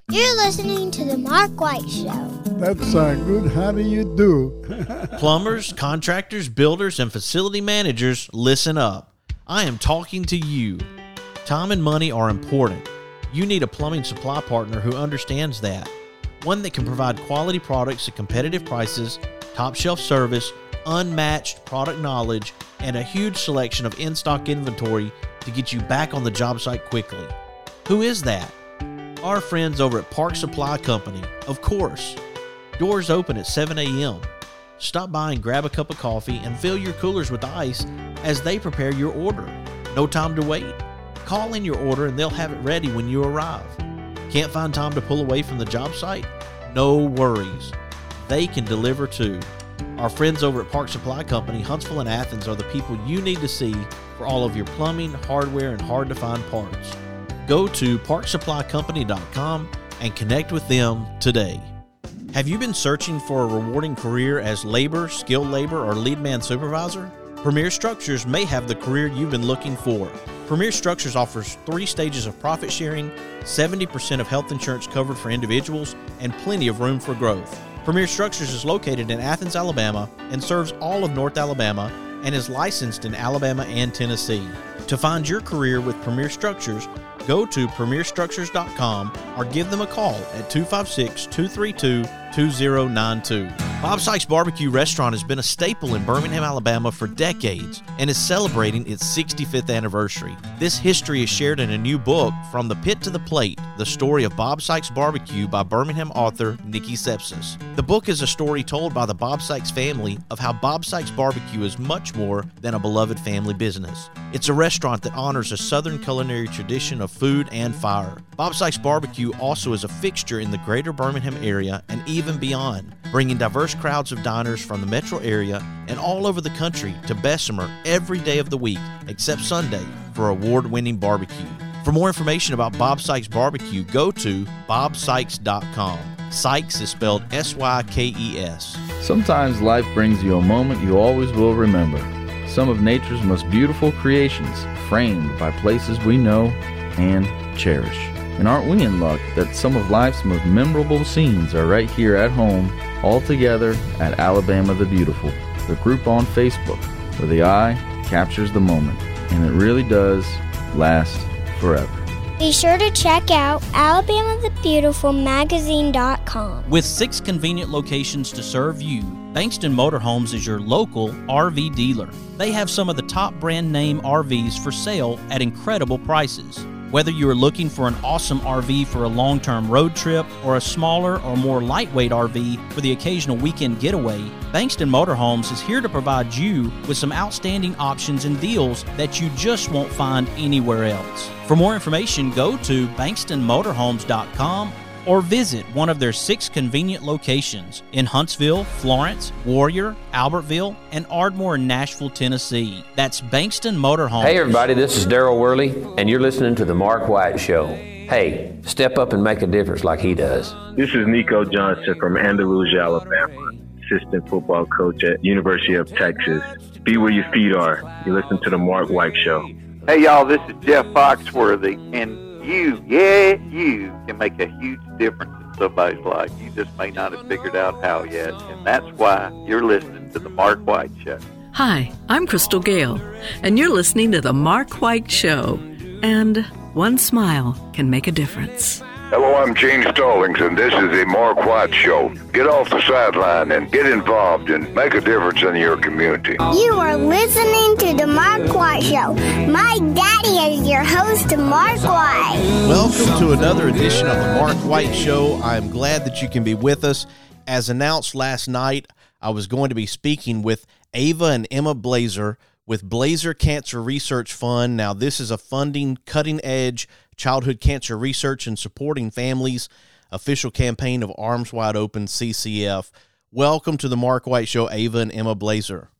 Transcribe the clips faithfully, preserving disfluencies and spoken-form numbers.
You're listening to The Mark White Show. That's uh, good. How do you do? Plumbers, contractors, builders, and facility managers, listen up. I am talking to you. Time and money are important. You need a plumbing supply partner who understands that. One that can provide quality products at competitive prices, top shelf service, unmatched product knowledge, and a huge selection of in-stock inventory to get you back on the job site quickly. Who is that? Our friends over at Park Supply Company, of course. Doors open at seven a.m. Stop by and grab a cup of coffee and fill your coolers with ice as they prepare your order. No time to wait. Call in your order and they'll have it ready when you arrive. Can't find time to pull away from the job site? No worries. They can deliver too. Our friends over at Park Supply Company, Huntsville and Athens are the people you need to see for all of your plumbing, hardware, and hard-to-find parts. Go to park supply company dot com and connect with them today. Have you been searching for a rewarding career as labor, skilled labor, or lead man supervisor? Premier Structures may have the career you've been looking for. Premier Structures offers three stages of profit sharing, seventy percent of health insurance covered for individuals, and plenty of room for growth. Premier Structures is located in Athens, Alabama, and serves all of North Alabama, and is licensed in Alabama and Tennessee. To find your career with Premier Structures, go to premier structures dot com or give them a call at two five six, two three two, two zero nine two. Bob Sykes Barbecue Restaurant has been a staple in Birmingham, Alabama for decades and is celebrating its sixty-fifth anniversary. This history is shared in a new book, From the Pit to the Plate, The Story of Bob Sykes Barbecue by Birmingham author Nikki Sepsis. The book is a story told by the Bob Sykes family of how Bob Sykes Barbecue is much more than a beloved family business. It's a restaurant that honors a Southern culinary tradition of food and fire. Bob Sykes Barbecue also is a fixture in the greater Birmingham area and even beyond, bringing diverse crowds of diners from the metro area and all over the country to Bessemer every day of the week except Sunday for award-winning barbecue. For more information about Bob Sykes Barbecue, go to bob sykes dot com. Sykes is spelled S Y K E S. Sometimes life brings you a moment you always will remember. Some of nature's most beautiful creations, framed by places we know and cherish. And aren't we in luck that some of life's most memorable scenes are right here at home, all together at Alabama the Beautiful, the group on Facebook, where the eye captures the moment, and it really does last forever. Be sure to check out alabama the beautiful magazine dot com. With six convenient locations to serve you, Bankston Motorhomes is your local R V dealer. They have some of the top brand name R Vs for sale at incredible prices. Whether you are looking for an awesome R V for a long-term road trip or a smaller or more lightweight R V for the occasional weekend getaway, Bankston Motorhomes is here to provide you with some outstanding options and deals that you just won't find anywhere else. For more information, go to bankston motorhomes dot com or visit one of their six convenient locations in Huntsville, Florence, Warrior, Albertville, and Ardmore, Nashville, Tennessee. That's Bankston Motorhomes. Hey everybody, this is Daryl Worley, and you're listening to The Mark White Show. Hey, step up and make a difference like he does. This is Nico Johnson from Andalusia, Alabama, assistant football coach at University of Texas. Be where your feet are. You listen to The Mark White Show. Hey y'all, this is Jeff Foxworthy, and you, yeah, you can make a huge difference in somebody's life. You just may not have figured out how yet, and that's why you're listening to The Mark White Show. Hi, I'm Crystal Gale, and you're listening to The Mark White Show. And one smile can make a difference. Hello, I'm Gene Stallings, and this is The Mark White Show. Get off the sideline and get involved and make a difference in your community. You are listening to The Mark White Show. My daddy is your host, Mark White. Welcome to another edition of The Mark White Show. I'm glad that you can be with us. As announced last night, I was going to be speaking with Ava and Emma Blazer with Blazer Cancer Research Fund. Now, this is a funding cutting-edge childhood cancer research and supporting families official campaign of Arms Wide Open C C F. Welcome to the Mark White Show, Ava and Emma Blazer.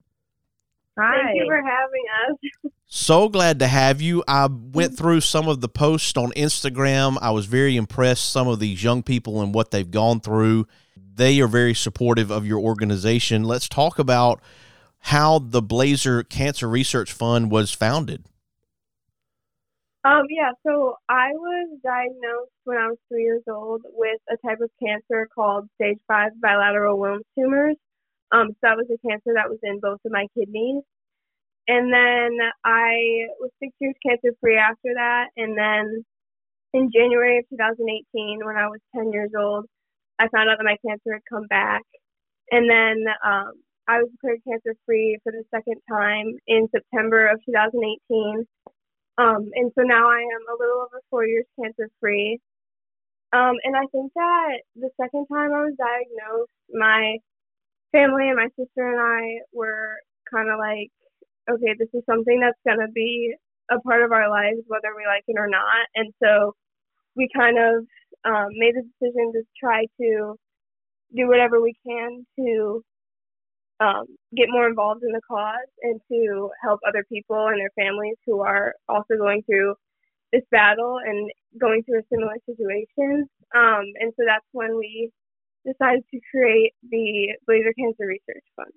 Hi. Thank you for having us. So glad to have you. I went through some of the posts on Instagram. I was very impressed, some of these young people and what they've gone through. They are very supportive of your organization. Let's talk about how the Blazer Cancer Research Fund was founded. Um, yeah, so I was diagnosed when I was three years old with a type of cancer called stage five bilateral Wilms tumors. Um, so that was a cancer that was in both of my kidneys. And then I was six years cancer free after that. And then in January of two thousand eighteen, when I was ten years old, I found out that my cancer had come back. And then um, I was declared cancer free for the second time in September of two thousand eighteen. Um, and so now I am a little over four years cancer free. Um, and I think that the second time I was diagnosed, my family and my sister and I were kind of like, okay, this is something that's going to be a part of our lives, whether we like it or not. And so we kind of um, made the decision to try to do whatever we can to um, get more involved in the cause and to help other people and their families who are also going through this battle and going through a similar situation. Um, and so that's when we decided to create the Blazer Cancer Research Fund.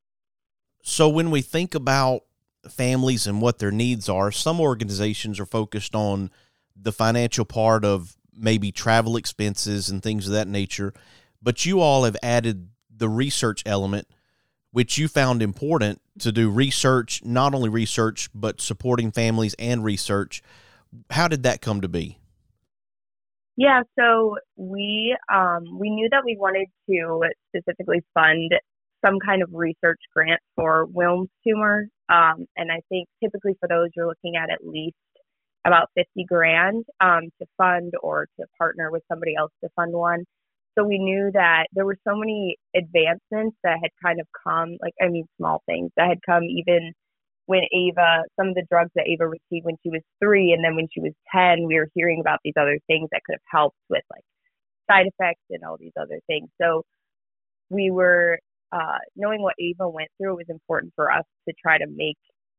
So when we think about families and what their needs are, some organizations are focused on the financial part of maybe travel expenses and things of that nature, but you all have added the research element, which you found important to do research, not only research, but supporting families and research. How did that come to be? Yeah, so we um, we knew that we wanted to specifically fund some kind of research grant for Wilms tumor. Um, and I think typically for those, you're looking at at least about fifty grand um, to fund or to partner with somebody else to fund one. So we knew that there were so many advancements that had kind of come, like, I mean, small things that had come even when Ava, some of the drugs that Ava received when she was three, and then when she was ten, we were hearing about these other things that could have helped with like side effects and all these other things. So we were, uh, knowing what Ava went through, it was important for us to try to make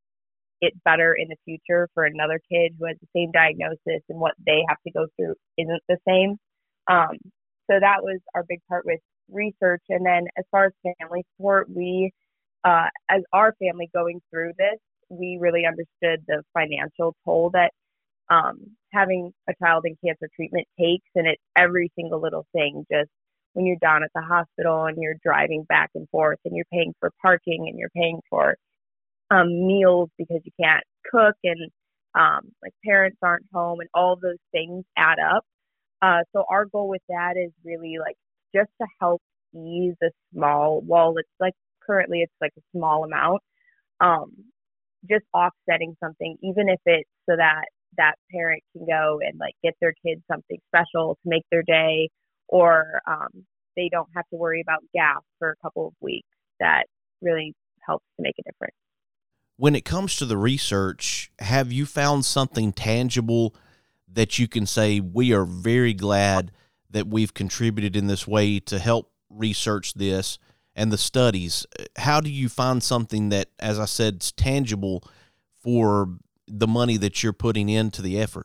it better in the future for another kid who has the same diagnosis and what they have to go through isn't the same. Um, so that was our big part with research. And then as far as family support, we, uh, as our family going through this, we really understood the financial toll that um, having a child in cancer treatment takes, and it's every single little thing. Just when you're down at the hospital and you're driving back and forth and you're paying for parking and you're paying for um, meals because you can't cook and um, like parents aren't home, and all of those things add up. Uh, so our goal with that is really like just to help ease a small, well, it's like currently it's like a small amount, um, just offsetting something, even if it's so that that parent can go and like get their kids something special to make their day, or um, they don't have to worry about gas for a couple of weeks. That really helps to make a difference. When it comes to the research, have you found something tangible that you can say, we are very glad that we've contributed in this way to help research this and the studies? How do you find something that, as I said, is tangible for the money that you're putting into the effort?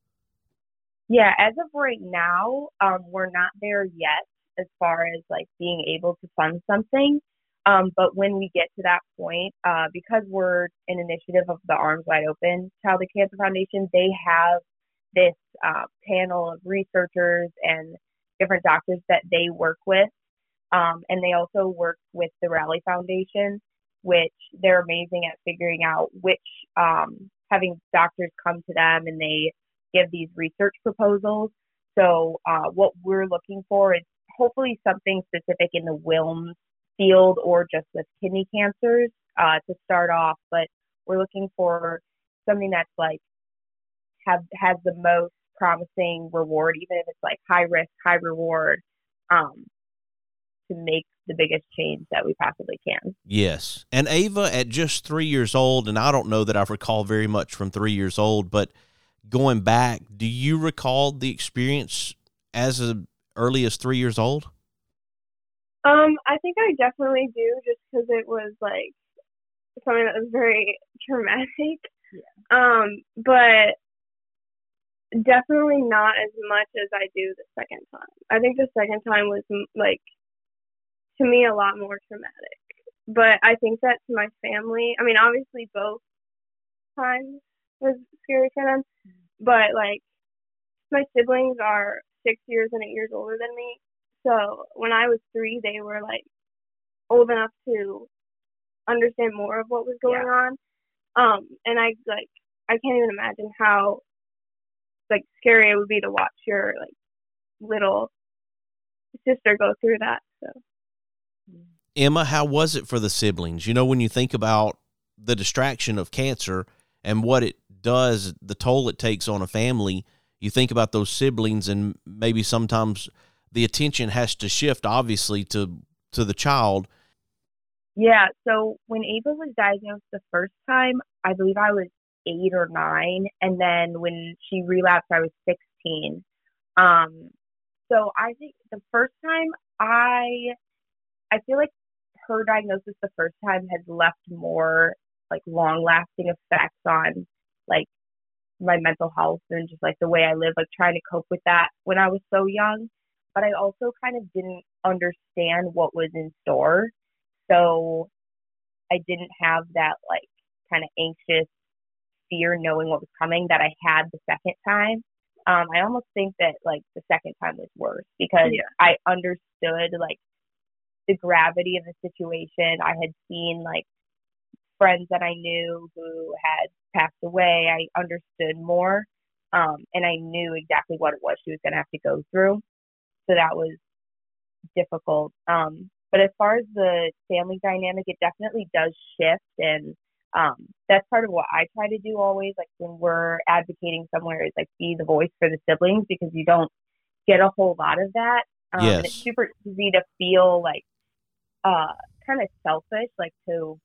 Yeah, as of right now, um, we're not there yet as far as like being able to fund something. Um, but when we get to that point, uh, because we're an initiative of the Arms Wide Open Childhood Cancer Foundation, they have this uh, panel of researchers and different doctors that they work with. Um, and they also work with the Rally Foundation, which they're amazing at figuring out which, um, having doctors come to them and they give these research proposals. So uh, what we're looking for is hopefully something specific in the Wilms field or just with kidney cancers uh, to start off. But we're looking for something that's like have has the most promising reward, even if it's like high risk, high reward, um, to make the biggest change that we possibly can. Yes. And Ava, at just three years old, and I don't know that I recall very much from three years old, but going back, do you recall the experience as early as three years old? Um, I think I definitely do, just because it was like something that was very traumatic. Yeah. Um, but definitely not as much as I do the second time. I think the second time was like, to me, a lot more traumatic. But I think that to my family, I mean, obviously both times was scary for them. but like my siblings are six years and eight years older than me. So when I was three, they were like old enough to understand more of what was going yeah. on. Um, and I like I can't even imagine how like scary it would be to watch your like little sister go through that. So Emma, how was it for the siblings? You know, when you think about the distraction of cancer and what it does, the toll it takes on a family, you think about those siblings, and maybe sometimes the attention has to shift, obviously, to to the child. Yeah, so when Ava was diagnosed the first time, I believe I was eight or nine, and then when she relapsed, I was sixteen. Um, so I think the first time, I I feel like her diagnosis the first time has left more like long-lasting effects on like my mental health and just like the way I live, like trying to cope with that when I was so young. But I also kind of didn't understand what was in store. So I didn't have that like kind of anxious fear knowing what was coming that I had the second time. Um, I almost think that like the second time was worse because yeah. I understood like the gravity of the situation. I had seen like friends that I knew who had passed away. I understood more, um, and I knew exactly what it was she was going to have to go through. So that was difficult. Um, but as far as the family dynamic, it definitely does shift, and um, that's part of what I try to do always. Like when we're advocating somewhere, is like be the voice for the siblings, because you don't get a whole lot of that. Um, yes. And it's super easy to feel like uh, kind of selfish, like to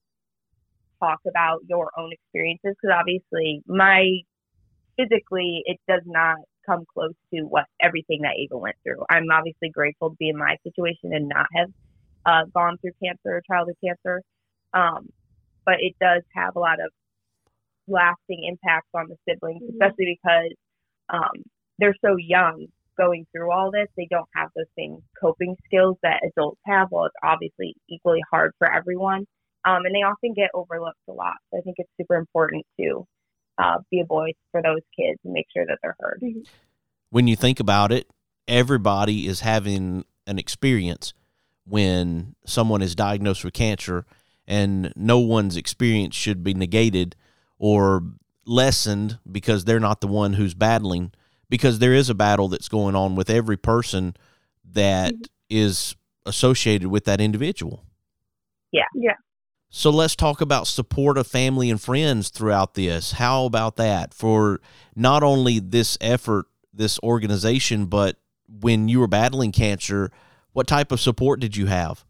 talk about your own experiences, because obviously my physically it does not come close to what everything that Ava went through. I'm obviously grateful to be in my situation and not have uh, gone through cancer or childhood cancer, um, but it does have a lot of lasting impacts on the siblings, mm-hmm. especially because um, they're so young going through all this. They don't have those same coping skills that adults have. Well, it's obviously equally hard for everyone. Um, and they often get overlooked a lot. So I think it's super important to uh, be a voice for those kids and make sure that they're heard. When you think about it, everybody is having an experience when someone is diagnosed with cancer, and no one's experience should be negated or lessened because they're not the one who's battling, because there is a battle that's going on with every person that mm-hmm. is associated with that individual. Yeah. Yeah. So let's talk about support of family and friends throughout this. How about that for not only this effort, this organization, but when you were battling cancer, what type of support did you have?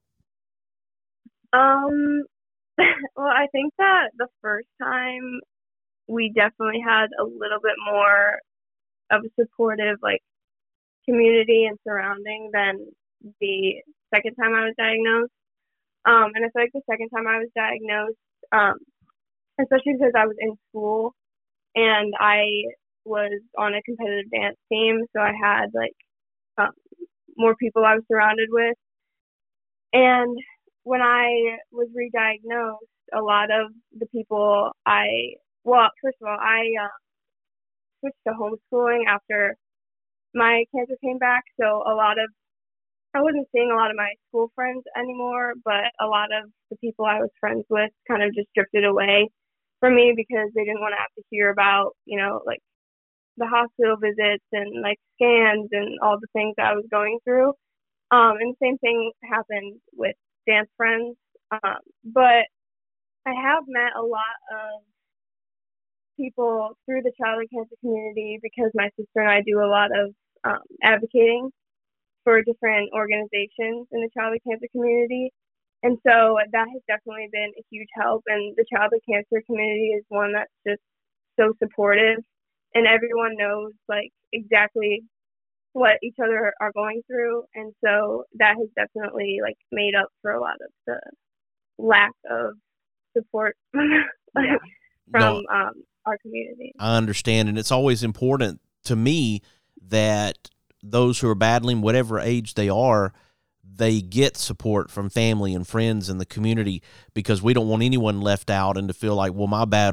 Um, well, I think that the first time we definitely had a little bit more of a supportive, like, community and surrounding than the second time I was diagnosed. Um, and I feel like the second time I was diagnosed, um, especially because I was in school and I was on a competitive dance team, so I had like um, more people I was surrounded with. And when I was re-diagnosed, a lot of the people I, well, first of all, I uh, switched to homeschooling after my cancer came back, so a lot of I wasn't seeing a lot of my school friends anymore, but a lot of the people I was friends with kind of just drifted away from me because they didn't want to have to hear about, you know, like the hospital visits and like scans and all the things that I was going through. Um, and the same thing happened with dance friends. Um, but I have met a lot of people through the childhood cancer community because my sister and I do a lot of um, advocating for different organizations in the childhood cancer community. And so that has definitely been a huge help. And the childhood cancer community is one that's just so supportive, and everyone knows like exactly what each other are going through. And so that has definitely like made up for a lot of the lack of support yeah. from no, um, our community. I understand. And it's always important to me that those who are battling, whatever age they are, they get support from family and friends and the community, because we don't want anyone left out and to feel like, well, my battle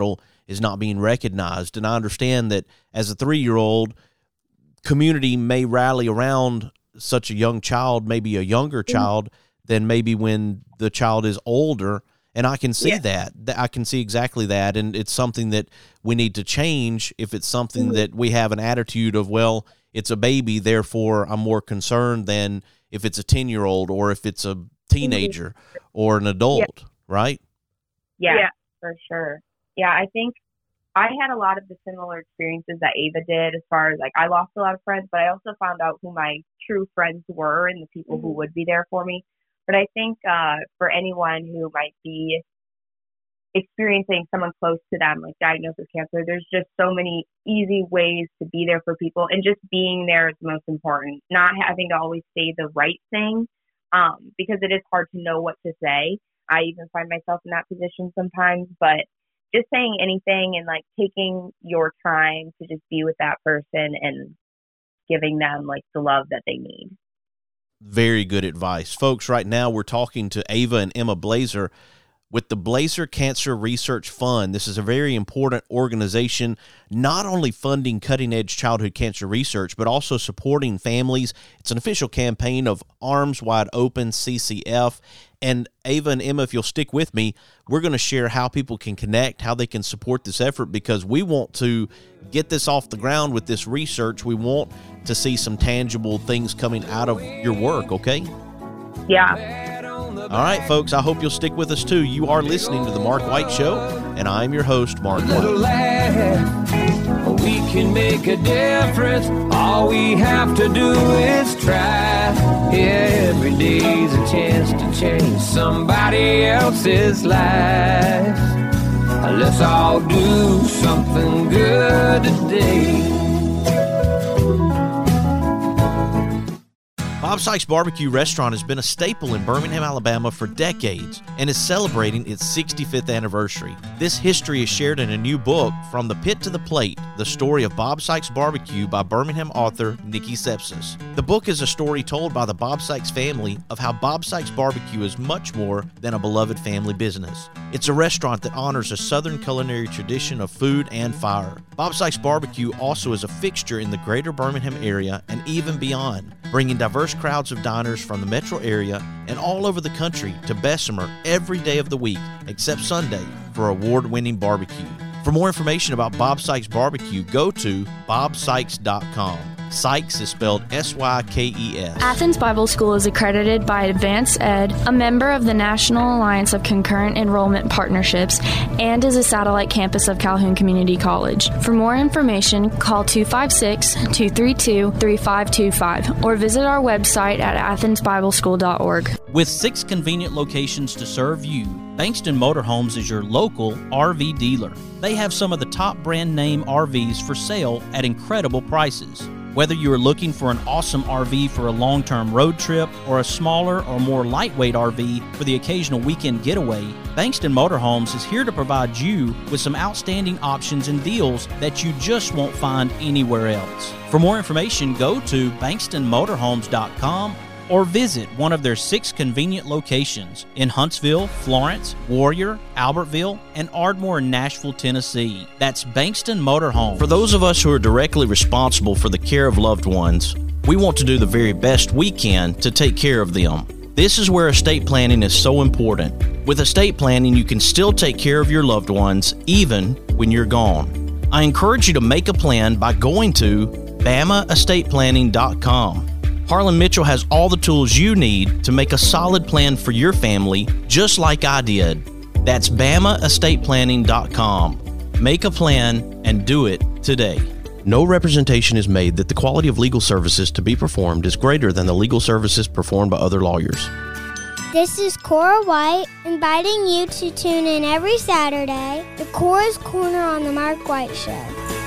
is not being recognized. And I understand that as a three-year-old, community may rally around such a young child, maybe a younger child, than maybe when the child is older. And I can see yeah. that. I can see exactly that. And it's something that we need to change if it's something mm-hmm. that we have an attitude of, well, it's a baby, therefore I'm more concerned than if it's a ten-year-old or if it's a teenager mm-hmm. or an adult, yeah. right? Yeah, yeah, for sure. Yeah, I think I had a lot of the similar experiences that Ava did as far as, like, I lost a lot of friends, but I also found out who my true friends were and the people mm-hmm. who would be there for me. But I think uh, for anyone who might be experiencing someone close to them, like diagnosed with cancer, there's just so many easy ways to be there for people. And just being there is most important, not having to always say the right thing, um, because it is hard to know what to say. I even find myself in that position sometimes, but just saying anything and, like, taking your time to just be with that person and giving them, like, the love that they need. Very good advice. Folks, right now we're talking to Ava and Emma Blazer with the Blazer Cancer Research Fund. This is a very important organization, not only funding cutting-edge childhood cancer research, but also supporting families. It's an official campaign of Arms Wide Open C C F. And Ava and Emma, if you'll stick with me, we're going to share how people can connect, how they can support this effort, because we want to get this off the ground with this research. We want to see some tangible things coming out of your work, okay? Yeah. All right, folks, I hope you'll stick with us, too. You are listening to The Mark White Show, and I'm your host, Mark White. We can make a difference. All we have to do is try. Yeah, every day's a chance to change somebody else's life. Let's all do something good today. Bob Sykes Barbecue Restaurant has been a staple in Birmingham, Alabama for decades and is celebrating its sixty-fifth anniversary. This history is shared in a new book, From the Pit to the Plate, The Story of Bob Sykes Barbecue by Birmingham author Nikki Sepsis. The book is a story told by the Bob Sykes family of how Bob Sykes Barbecue is much more than a beloved family business. It's a restaurant that honors a Southern culinary tradition of food and fire. Bob Sykes Barbecue also is a fixture in the greater Birmingham area and even beyond, bringing diverse crowds of diners from the metro area and all over the country to Bessemer every day of the week except Sunday for award-winning barbecue. For more information about Bob Sykes Barbecue, go to bob sykes dot com. Sykes is spelled S Y K E S. Athens Bible School is accredited by Advance Ed, a member of the National Alliance of Concurrent Enrollment Partnerships, and is a satellite campus of Calhoun Community College. For more information, call two five six, two three two, three five two five or visit our website at athens bible school dot org. With six convenient locations to serve you, Bankston Motorhomes is your local R V dealer. They have some of the top brand name R Vs for sale at incredible prices. Whether you are looking for an awesome R V for a long-term road trip or a smaller or more lightweight R V for the occasional weekend getaway, Bankston Motorhomes is here to provide you with some outstanding options and deals that you just won't find anywhere else. For more information, go to bankston motorhomes dot com or visit one of their six convenient locations in Huntsville, Florence, Warrior, Albertville, and Ardmore, Nashville, Tennessee. That's Bankston Motorhome. For those of us who are directly responsible for the care of loved ones, we want to do the very best we can to take care of them. This is where estate planning is so important. With estate planning, you can still take care of your loved ones even when you're gone. I encourage you to make a plan by going to bama estate planning dot com. Harlan Mitchell has all the tools you need to make a solid plan for your family, just like I did. That's bama estate planning dot com. Make a plan and do it today. No representation is made that the quality of legal services to be performed is greater than the legal services performed by other lawyers. This is Cora White, inviting you to tune in every Saturday to Cora's Corner on the Mark White Show.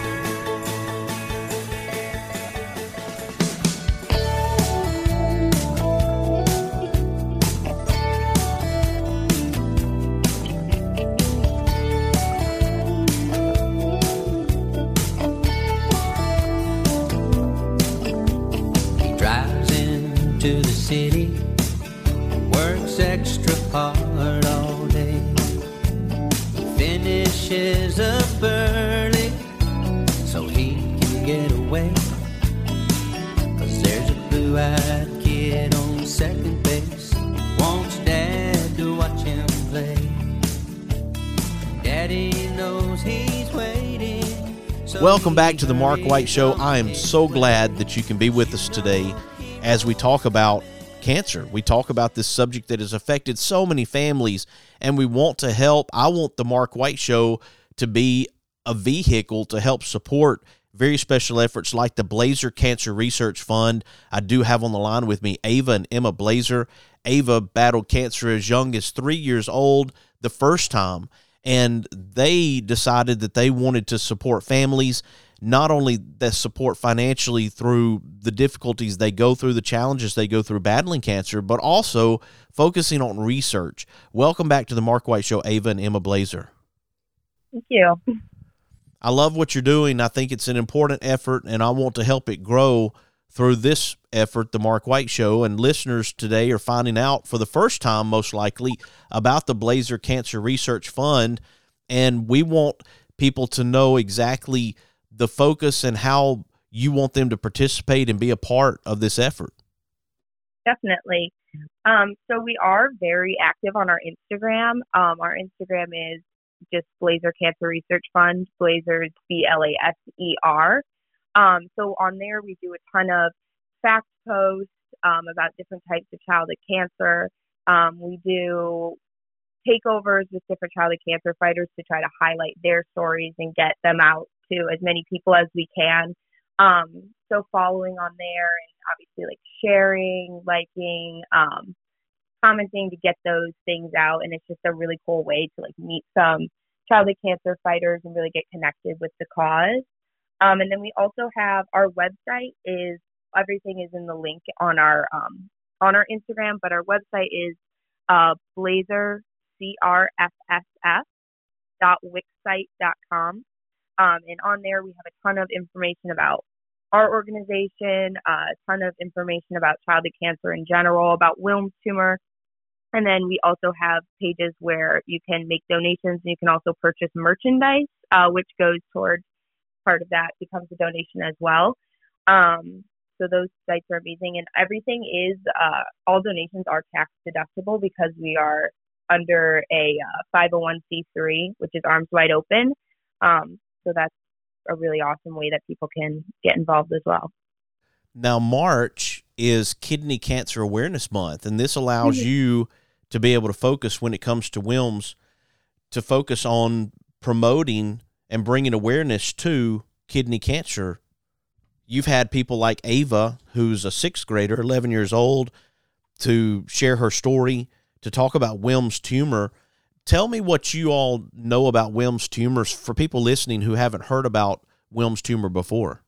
To the city, works extra hard all day, finishes up early. blue-eyed kid on second base wants Dad to watch him play. Daddy knows he's waiting. So Welcome back to the Mark White Show. I am so glad that you can be with us today as we talk about cancer. We talk about this subject that has affected so many families, and we want to help. I want the Mark White Show to be a vehicle to help support very special efforts like the Blazer Cancer Research Fund. I do have on the line with me Ava and Emma Blazer. Ava battled cancer as young as three years old the first time, and they decided that they wanted to support families, not only that support financially through the difficulties they go through, the challenges they go through battling cancer, but also focusing on research. Welcome back to the Mark White Show, Ava and Emma Blazer. Thank you. I love what you're doing. I think it's an important effort, and I want to help it grow through this effort, the Mark White Show. And listeners today are finding out for the first time, most likely, about the Blazer Cancer Research Fund, and we want people to know exactly the focus and how you want them to participate and be a part of this effort. Definitely. Um, so we are very active on our Instagram. Um, our Instagram is just Blazer Cancer Research Fund. Blazer is B L A S E R. Um, so on there we do a ton of fact posts um, about different types of childhood cancer. Um, we do takeovers with different childhood cancer fighters to try to highlight their stories and get them out to as many people as we can. Um, so following on there and obviously like sharing, liking, um, commenting to get those things out. And it's just a really cool way to like meet some childhood cancer fighters and really get connected with the cause. Um, and then we also have our website is, everything is in the link on our, um, on our Instagram, but our website is, uh, Blazer, C R F S F dot wixsite dot com. Um, and on there, we have a ton of information about our organization, uh, a ton of information about childhood cancer in general, about Wilms tumor. And then we also have pages where you can make donations, and you can also purchase merchandise, uh, which goes towards part of that, becomes a donation as well. Um, so those sites are amazing. And everything is, uh, all donations are tax deductible because we are under a uh, five oh one c three, which is Arms Wide Open. Um, So that's a really awesome way that people can get involved as well. Now, March is Kidney Cancer Awareness Month, and this allows Mm-hmm. you to be able to focus when it comes to Wilms, to focus on promoting and bringing awareness to kidney cancer. You've had people like Ava, who's a sixth grader, eleven years old, to share her story, to talk about Wilms tumor. Tell me what you all know about Wilms tumors for people listening who haven't heard about Wilms tumor before.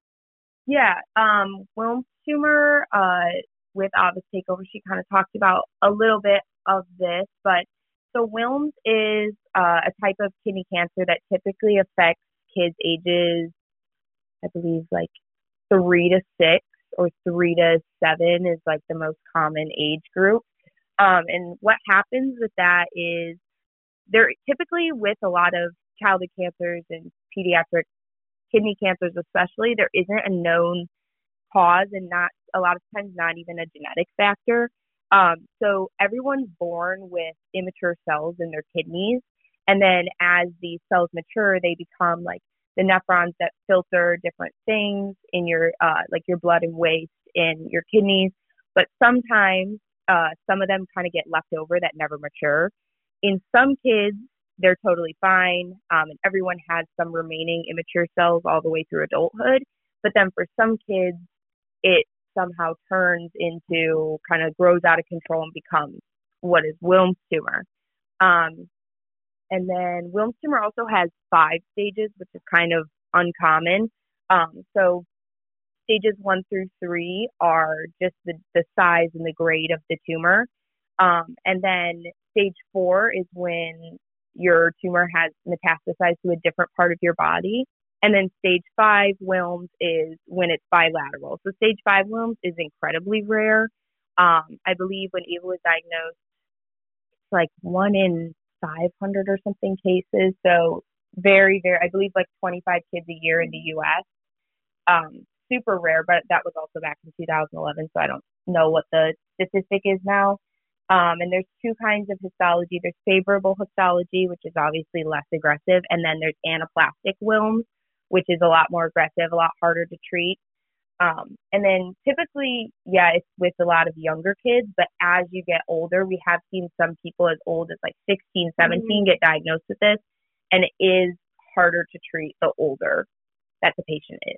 Yeah, um, Wilms tumor, uh, with Ava's takeover, she kind of talked about a little bit of this, but so Wilms is uh, a type of kidney cancer that typically affects kids ages, I believe, like three to six or three to seven is like the most common age group. Um, and what happens with that is they're typically with a lot of childhood cancers and pediatric kidney cancers especially, there isn't a known cause and not a lot of times not even a genetic factor. Um, so everyone's born with immature cells in their kidneys. And then as these cells mature, they become like the nephrons that filter different things in your, uh, like your blood and waste in your kidneys. But sometimes uh, some of them kind of get left over that never mature. In some kids, they're totally fine. Um, and everyone has some remaining immature cells all the way through adulthood. But then for some kids, it somehow turns into, kind of grows out of control and becomes what is Wilms tumor. Um, and then Wilms tumor also has five stages, which is kind of uncommon. Um, so stages one through three are just the, the size and the grade of the tumor. Um, and then stage four is when your tumor has metastasized to a different part of your body. And then stage five Wilms is when it's bilateral. So stage five Wilms is incredibly rare. Um, I believe when Eva was diagnosed, it's like one in five hundred or something cases. So very, very, I believe like twenty-five kids a year in the U S. Um, super rare, but that was also back in two thousand eleven, so I don't know what the statistic is now. Um, and there's two kinds of histology. There's favorable histology, which is obviously less aggressive, and then there's anaplastic Wilms, which is a lot more aggressive, a lot harder to treat. Um, and then typically, yeah, it's with a lot of younger kids, but as you get older, we have seen some people as old as like sixteen, seventeen mm-hmm. get diagnosed with this, and it is harder to treat the older that the patient is.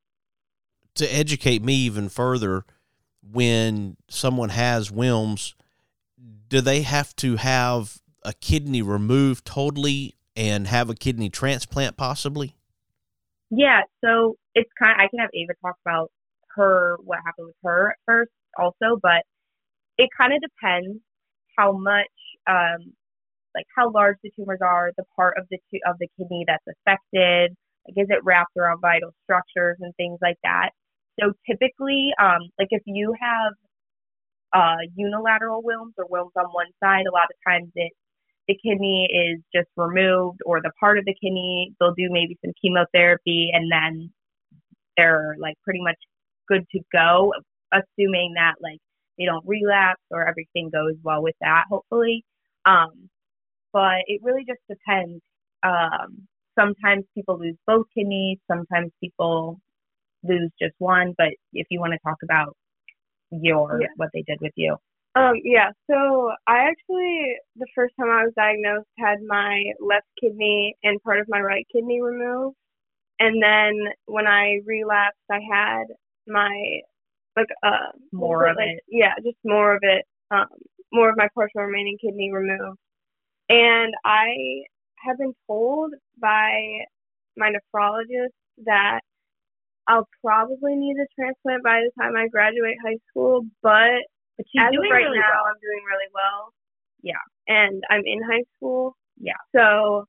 To educate me even further, when someone has Wilms, do they have to have a kidney removed totally and have a kidney transplant possibly? Yeah, so it's kind of, I can have Ava talk about her, what happened with her at first also, but it kind of depends how much, um, like how large the tumors are, the part of the tu- of the kidney that's affected, like is it wrapped around vital structures and things like that. So typically, um, like if you have uh, unilateral Wilms or Wilms on one side, a lot of times it the kidney is just removed, or the part of the kidney, they'll do maybe some chemotherapy, and then they're like pretty much good to go, assuming that like they don't relapse or everything goes well with that, hopefully. Um, but it really just depends. Um, sometimes people lose both kidneys, sometimes people lose just one, but if you want to talk about your yeah. what they did with you. Um, yeah, so I actually, the first time I was diagnosed, had my left kidney and part of my right kidney removed. And then when I relapsed, I had my, like, uh, more of like, it. Yeah, just more of it, um, more of my partial remaining kidney removed. And I have been told by my nephrologist that I'll probably need a transplant by the time I graduate high school, but But she's as doing of right really now, well. I'm doing really well. Yeah. And I'm in high school. Yeah. So,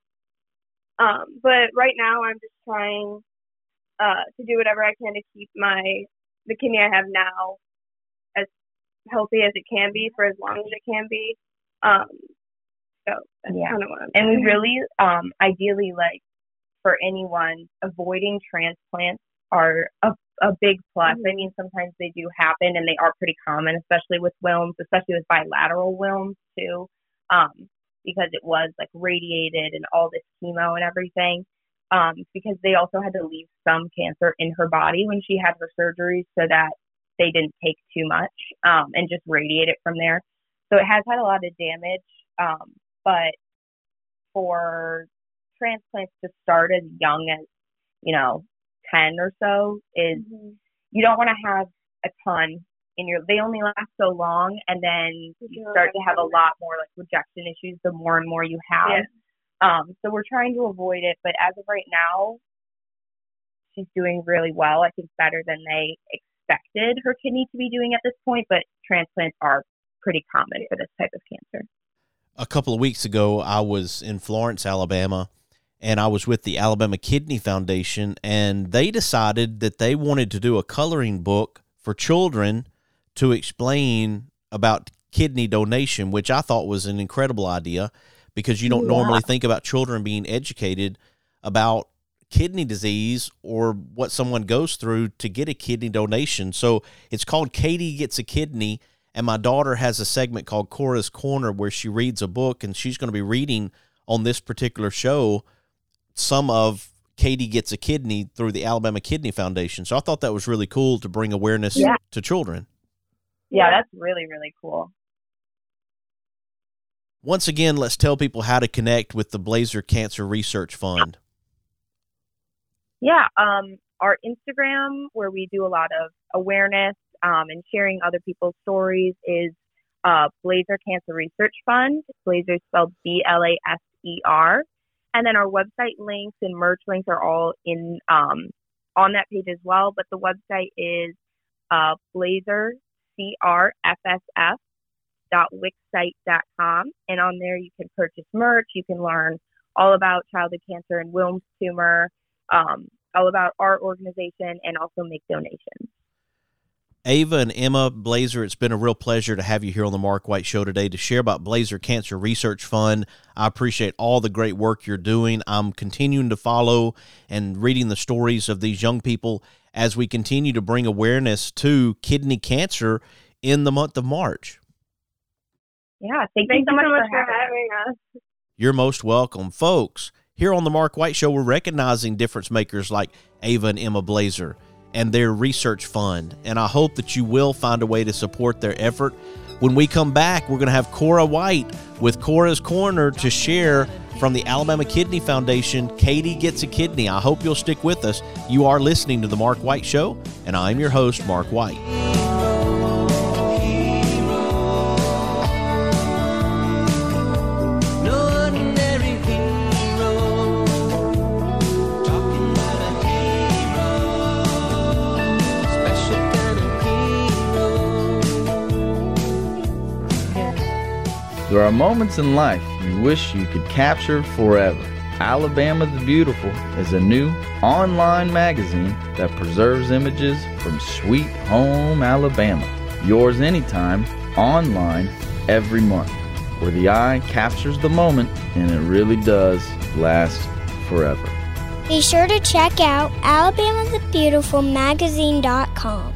um, but right now I'm just trying uh, to do whatever I can to keep my, the kidney I have now as healthy as it can be for as long as it can be. Um, so that's yeah. kind of what I'm And doing. we really, um, ideally, like, for anyone, avoiding transplants are a a big plus. Mm-hmm. I mean, sometimes they do happen and they are pretty common, especially with Wilms, especially with bilateral Wilms too, um, because it was like radiated and all this chemo and everything, um, because they also had to leave some cancer in her body when she had her surgery so that they didn't take too much, um, and just radiate it from there. So it has had a lot of damage, um, but for transplants to start as young as, you know, ten or so is mm-hmm. you don't want to have a ton in your, they only last so long, and then you start to have a lot more like rejection issues the more and more you have. Yeah. Um, so we're trying to avoid it, but as of right now, she's doing really well. I think better than they expected her kidney to be doing at this point, but transplants are pretty common for this type of cancer. A couple of weeks ago, I was in Florence, Alabama, and I was with the Alabama Kidney Foundation, and they decided that they wanted to do a coloring book for children to explain about kidney donation, which I thought was an incredible idea because you don't yeah. normally think about children being educated about kidney disease or what someone goes through to get a kidney donation. So it's called Katie Gets a Kidney, and my daughter has a segment called Cora's Corner where she reads a book, and she's going to be reading on this particular show some of Katie Gets a Kidney through the Alabama Kidney Foundation. So I thought that was really cool to bring awareness yeah. to children. Yeah, that's really, really cool. Once again, let's tell people how to connect with the Blazer Cancer Research Fund. Yeah, um, our Instagram, where we do a lot of awareness um, and sharing other people's stories, is uh, Blazer Cancer Research Fund. Blazer spelled B L A S E R. And then our website links and merch links are all in um, on that page as well. But the website is uh, blazer c r f s f dot wixsite dot com. And on there you can purchase merch. You can learn all about childhood cancer and Wilms tumor, um, all about our organization, and also make donations. Ava and Emma Blazer, it's been a real pleasure to have you here on the Mark White Show today to share about Blazer Cancer Research Fund. I appreciate all the great work you're doing. I'm continuing to follow and reading the stories of these young people as we continue to bring awareness to kidney cancer in the month of March. Yeah, thank, Thank you so you much, so much for for having having us. You're most welcome. Folks, here on the Mark White Show, we're recognizing difference makers like Ava and Emma Blazer and their research fund, and I hope that you will find a way to support their effort. When we come back, we're going to have Cora White with Cora's Corner to share from the Alabama Kidney Foundation, Katie Gets a Kidney. I hope you'll stick with us. You are listening to The Mark White Show, and I'm your host, Mark White. There are moments in life you wish you could capture forever. Alabama the Beautiful is a new online magazine that preserves images from sweet home Alabama. Yours anytime, online, every month, where the eye captures the moment and it really does last forever. Be sure to check out alabama the beautiful magazine dot com.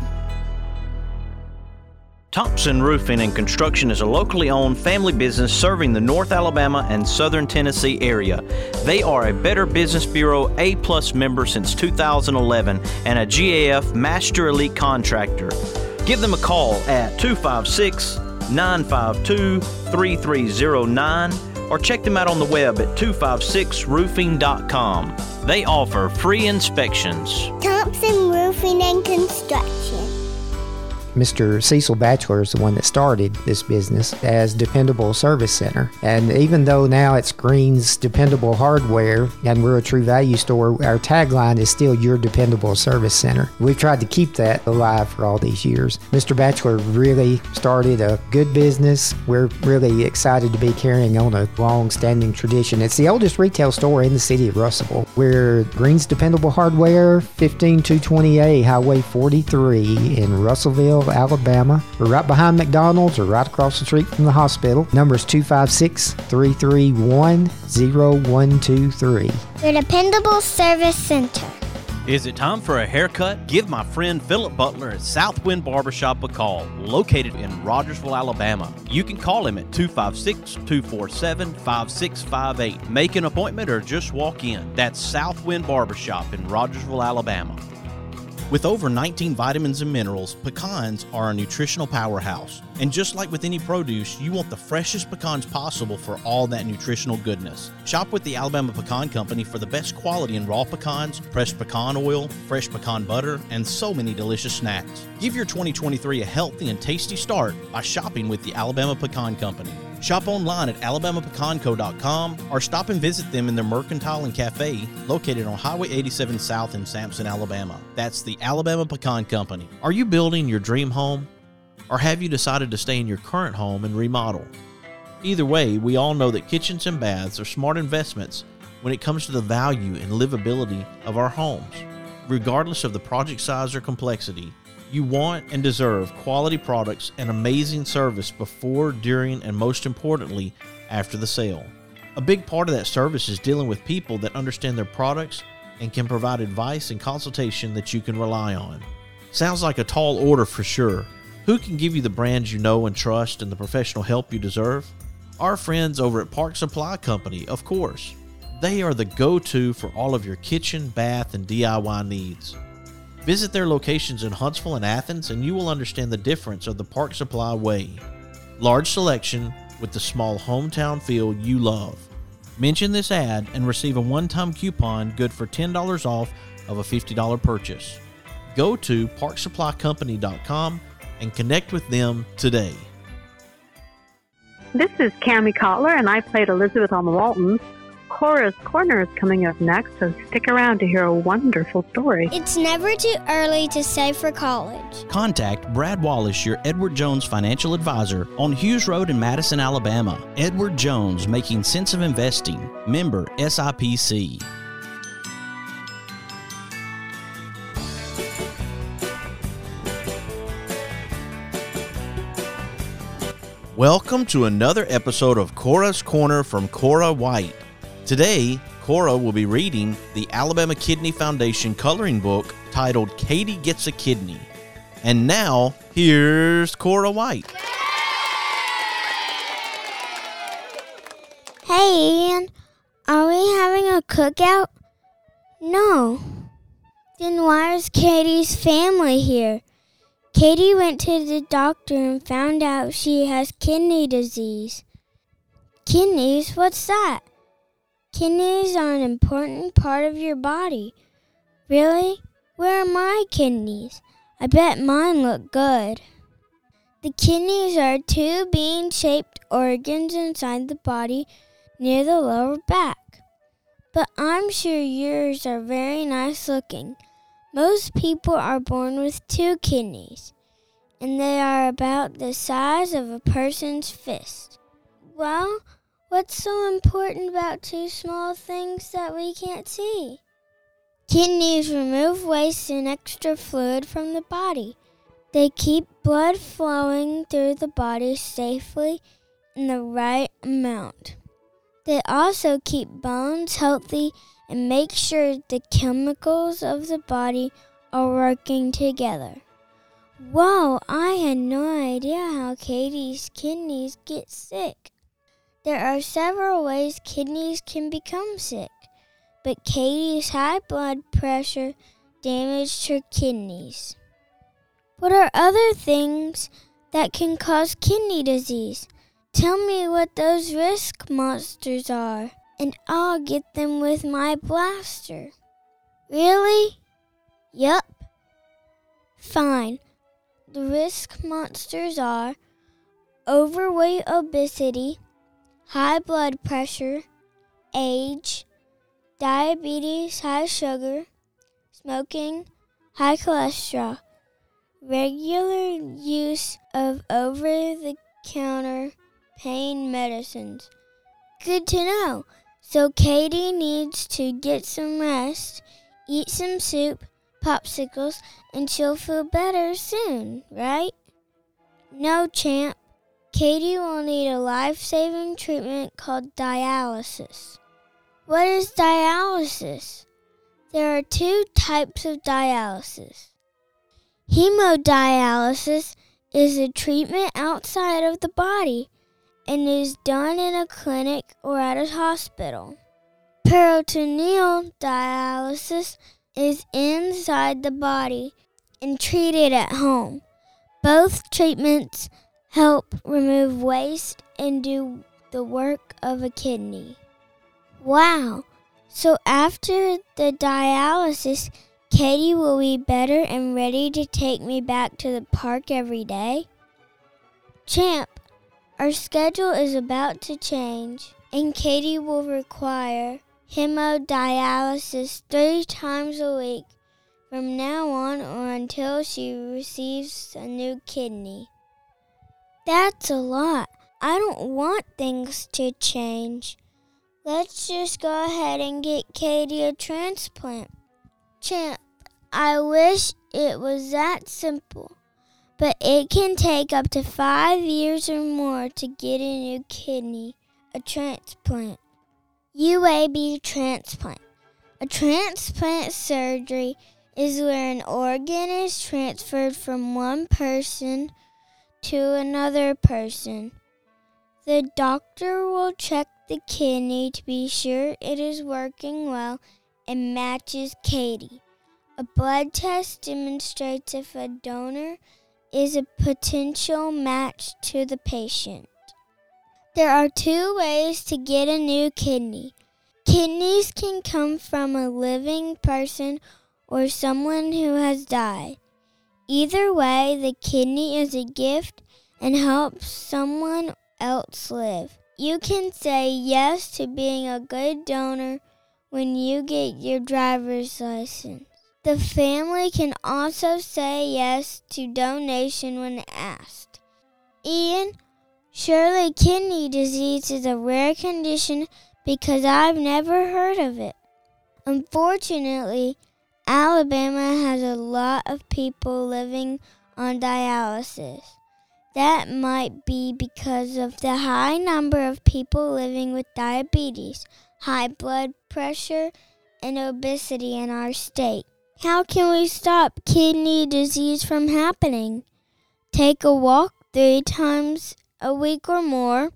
Thompson Roofing and Construction is a locally owned family business serving the North Alabama and Southern Tennessee area. They are a Better Business Bureau A-plus member since two thousand eleven and a G A F Master Elite Contractor. Give them a call at two five six, nine five two, three three zero nine or check them out on the web at two five six roofing dot com. They offer free inspections. Thompson Roofing and Construction. Mister Cecil Batchelor is the one that started this business as Dependable Service Center. And even though now it's Green's Dependable Hardware and we're a True Value store, our tagline is still Your Dependable Service Center. We've tried to keep that alive for all these years. Mister Batchelor really started a good business. We're really excited to be carrying on a long-standing tradition. It's the oldest retail store in the city of Russellville. We're Green's Dependable Hardware, fifteen two twenty A Highway forty-three in Russellville, Alabama. We're right behind McDonald's or right across the street from the hospital. Number is two five six, three three one, zero one two three. Your Dependable Service Center. Is it time for a haircut? Give my friend Philip Butler at Southwind Barbershop a call, located in Rogersville, Alabama. You can call him at two five six, two four seven, five six five eight. Make an appointment or just walk in. That's Southwind Barbershop in Rogersville, Alabama. With over nineteen vitamins and minerals, pecans are a nutritional powerhouse. And just like with any produce, you want the freshest pecans possible for all that nutritional goodness. Shop with the Alabama Pecan Company for the best quality in raw pecans, pressed pecan oil, fresh pecan butter, and so many delicious snacks. Give your twenty twenty-three a healthy and tasty start by shopping with the Alabama Pecan Company. Shop online at alabama pecan co dot com or stop and visit them in their Mercantile and Cafe located on Highway eighty-seven South in Sampson, Alabama. That's the Alabama Pecan Company. Are you building your dream home? Or have you decided to stay in your current home and remodel? Either way, we all know that kitchens and baths are smart investments when it comes to the value and livability of our homes. Regardless of the project size or complexity, you want and deserve quality products and amazing service before, during, and most importantly, after the sale. A big part of that service is dealing with people that understand their products and can provide advice and consultation that you can rely on. Sounds like a tall order for sure. Who can give you the brands you know and trust and the professional help you deserve? Our friends over at Park Supply Company, of course. They are the go-to for all of your kitchen, bath, and D I Y needs. Visit their locations in Huntsville and Athens, and you will understand the difference of the Park Supply way. Large selection with the small hometown feel you love. Mention this ad and receive a one-time coupon good for ten dollars off of a fifty dollars purchase. Go to park supply company dot com and connect with them today. This is Cammie Kotler, and I played Elizabeth on the Waltons. Cora's Corner is coming up next, so stick around to hear a wonderful story. It's never too early to save for college. Contact Brad Wallace, your Edward Jones financial advisor, on Hughes Road in Madison, Alabama. Edward Jones, making sense of investing. Member S I P C. Welcome to another episode of Cora's Corner from Cora White. Today, Cora will be reading the Alabama Kidney Foundation coloring book titled Katie Gets a Kidney. And now, here's Cora White. Hey, Ian, are we having a cookout? No. Then why is Katie's family here? Katie went to the doctor and found out she has kidney disease. Kidneys? What's that? Kidneys are an important part of your body. Really? Where are my kidneys? I bet mine look good. The kidneys are two bean-shaped organs inside the body near the lower back. But I'm sure yours are very nice looking. Most people are born with two kidneys, and they are about the size of a person's fist. Well, what's so important about two small things that we can't see? Kidneys remove waste and extra fluid from the body. They keep blood flowing through the body safely in the right amount. They also keep bones healthy and make sure the chemicals of the body are working together. Whoa, I had no idea how Katie's kidneys get sick. There are several ways kidneys can become sick, but Katie's high blood pressure damaged her kidneys. What are other things that can cause kidney disease? Tell me what those risk monsters are, and I'll get them with my blaster. Really? Yup. Fine. The risk monsters are overweight, obesity, high blood pressure, age, diabetes, high sugar, smoking, high cholesterol, regular use of over-the-counter pain medicines. Good to know. So Katie needs to get some rest, eat some soup, popsicles, and she'll feel better soon, right? No, champ. Katie will need a life-saving treatment called dialysis. What is dialysis? There are two types of dialysis. Hemodialysis is a treatment outside of the body and is done in a clinic or at a hospital. Peritoneal dialysis is inside the body and treated at home. Both treatments help remove waste and do the work of a kidney. Wow! So after the dialysis, Katie will be better and ready to take me back to the park every day? Champ, our schedule is about to change, and Katie will require hemodialysis three times a week from now on or until she receives a new kidney. That's a lot. I don't want things to change. Let's just go ahead and get Katie a transplant. Champ, I wish it was that simple, but it can take up to five years or more to get a new kidney, a transplant. U A B transplant. A transplant surgery is where an organ is transferred from one person to another person. The doctor will check the kidney to be sure it is working well and matches Katie. A blood test demonstrates if a donor is a potential match to the patient. There are two ways to get a new kidney. Kidneys can come from a living person or someone who has died. Either way, the kidney is a gift and helps someone else live. You can say yes to being a good donor when you get your driver's license. The family can also say yes to donation when asked. Ian, surely kidney disease is a rare condition because I've never heard of it. Unfortunately, Alabama has a lot of people living on dialysis. That might be because of the high number of people living with diabetes, high blood pressure, and obesity in our state. How can we stop kidney disease from happening? Take a walk three times a week or more.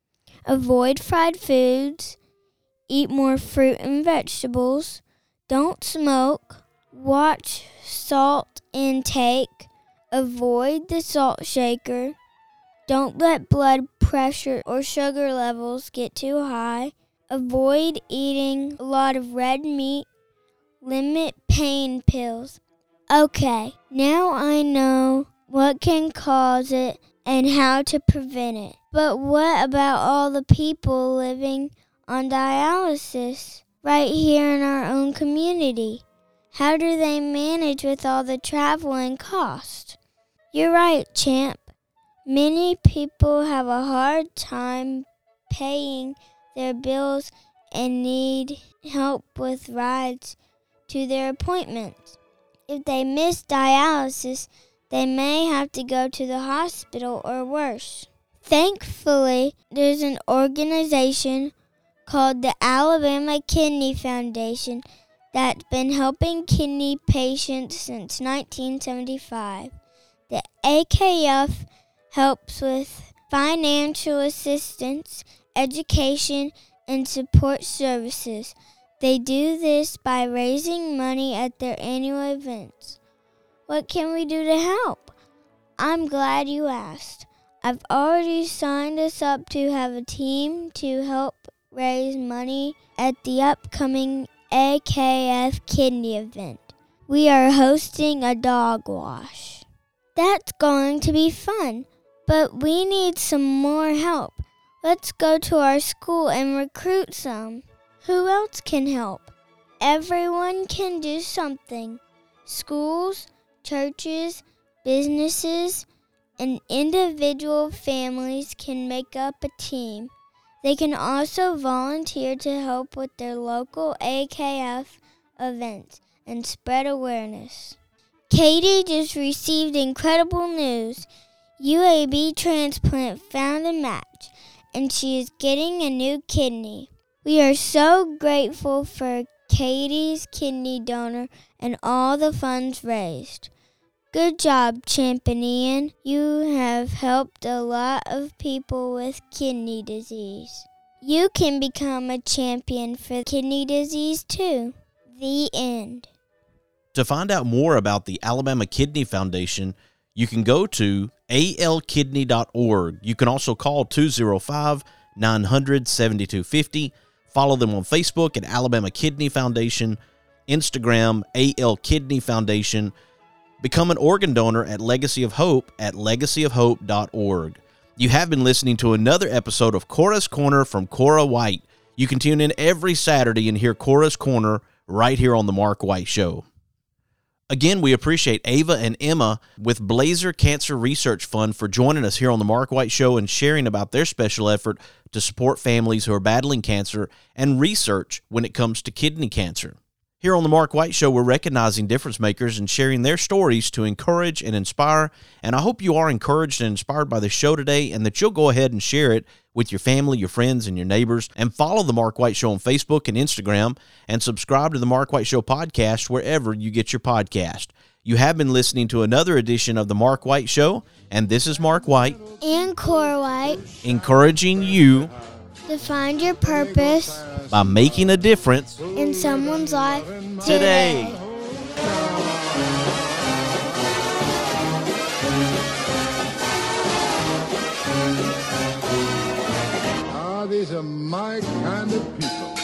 Avoid fried foods. Eat more fruit and vegetables. Don't smoke. Watch salt intake. Avoid the salt shaker. Don't let blood pressure or sugar levels get too high. Avoid eating a lot of red meat. Limit pain pills. Okay, now I know what can cause it and how to prevent it. But what about all the people living on dialysis right here in our own community? How do they manage with all the travel and cost? You're right, champ. Many people have a hard time paying their bills and need help with rides to their appointments. If they miss dialysis, they may have to go to the hospital or worse. Thankfully, there's an organization called the Alabama Kidney Foundation that's been helping kidney patients since nineteen seventy-five. The A K F helps with financial assistance, education, and support services. They do this by raising money at their annual events. What can we do to help? I'm glad you asked. I've already signed us up to have a team to help raise money at the upcoming A K F kidney event. We are hosting a dog wash. That's going to be fun, but we need some more help. Let's go to our school and recruit some. Who else can help? Everyone can do something. Schools, churches, businesses, and individual families can make up a team. They can also volunteer to help with their local A K F events and spread awareness. Katie just received incredible news. U A B Transplant found a match, and she is getting a new kidney. We are so grateful for Katie's kidney donor and all the funds raised. Good job, Champion. You have helped a lot of people with kidney disease. You can become a champion for kidney disease too. The end. To find out more about the Alabama Kidney Foundation, you can go to A L kidney dot org. You can also call two oh five, nine hundred, seventy-two fifty. Follow them on Facebook at Alabama Kidney Foundation, Instagram, A L Kidney Foundation. Become an organ donor at Legacy of Hope at legacy of hope dot org. You have been listening to another episode of Cora's Corner from Cora White. You can tune in every Saturday and hear Cora's Corner right here on The Mark White Show. Again, we appreciate Ava and Emma with Blazer Cancer Research Fund for joining us here on The Mark White Show and sharing about their special effort to support families who are battling cancer and research when it comes to kidney cancer. Here on The Mark White Show, we're recognizing difference makers and sharing their stories to encourage and inspire, and I hope you are encouraged and inspired by the show today and that you'll go ahead and share it with your family, your friends, and your neighbors, and follow The Mark White Show on Facebook and Instagram, and subscribe to The Mark White Show podcast wherever you get your podcast. You have been listening to another edition of The Mark White Show, and this is Mark White and Cora White, encouraging you to find your purpose by making a difference in someone's life today. today. Ah, these are my kind of people.